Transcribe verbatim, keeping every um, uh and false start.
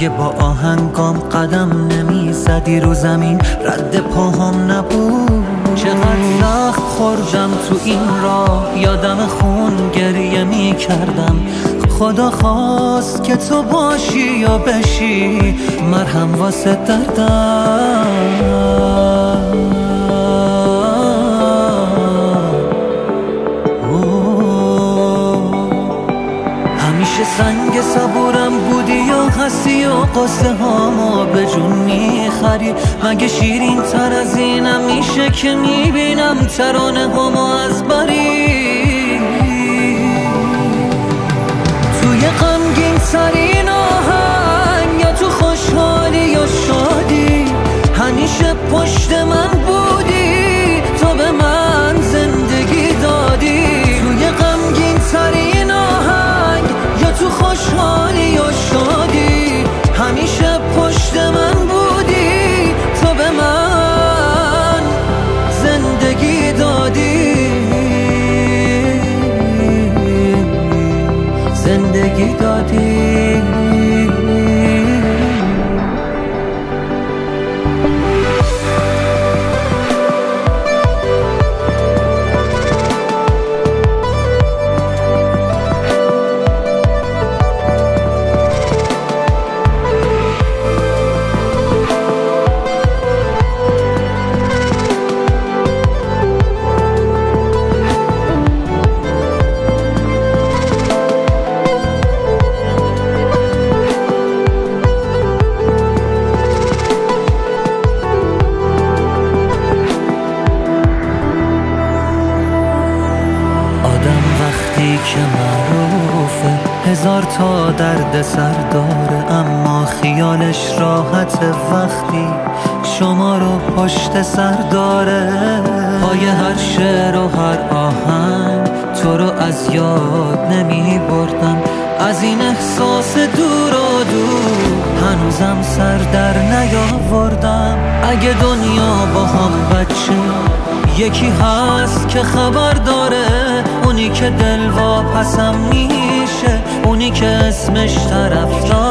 اگه با آهنگام قدم نمی زدی رو زمین رد پاهم نبود. چقدر زخم خوردم تو این راه، یادم خون گریه می کردم. خدا خواست که تو باشی یا بشی مرهم واسه دردم. همیشه سنگ صبورم بودی یا هستی و قصه هامو به جون میخری؟ مگه شیرین تر از اینم میشه که میبینم ترانه هامو از بری؟ توی غمگین ترین آهنگ یا تو خوشحالی یا شادی همیشه پشت من بودی، تو به من زندگی دادی. توی غمگین ترین آهنگ یا تو خوشحالی یا شادی همیشه پشت من بودی، تو به من زندگی دادی. زندگی دادی. که معروفه هزار تا درد سر داره، اما خیالش راحت وقتی شما رو پشت سر داره. پای هر شعر و هر آهنگ تو رو از یاد نمی بردم، از این احساس دور و دور هنوزم سر در نیاوردم. اگه دنیا با هم بچه یکی هست که خبر داره، اونی که دل واپسم میشه، اونی که اسمش طرفدار